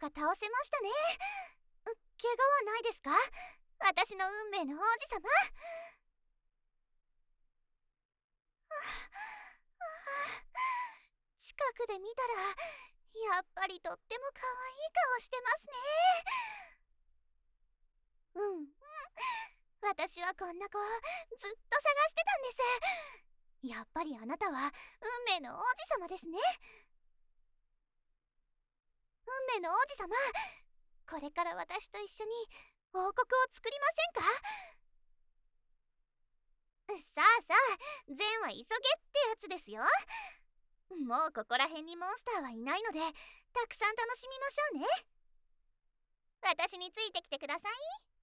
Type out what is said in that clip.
か倒せましたね。怪我はないですか？私の運命の王子様。近くで見たらやっぱりとっても可愛い顔してますね。私はこんな子ずっと探してたんです。やっぱりあなたは運命の王子様ですね。運命の王子様、これから私と一緒に王国を作りませんか？さあさあ、善は急げってやつですよ。もうここら辺にモンスターはいないので、たくさん楽しみましょうね。私についてきてください。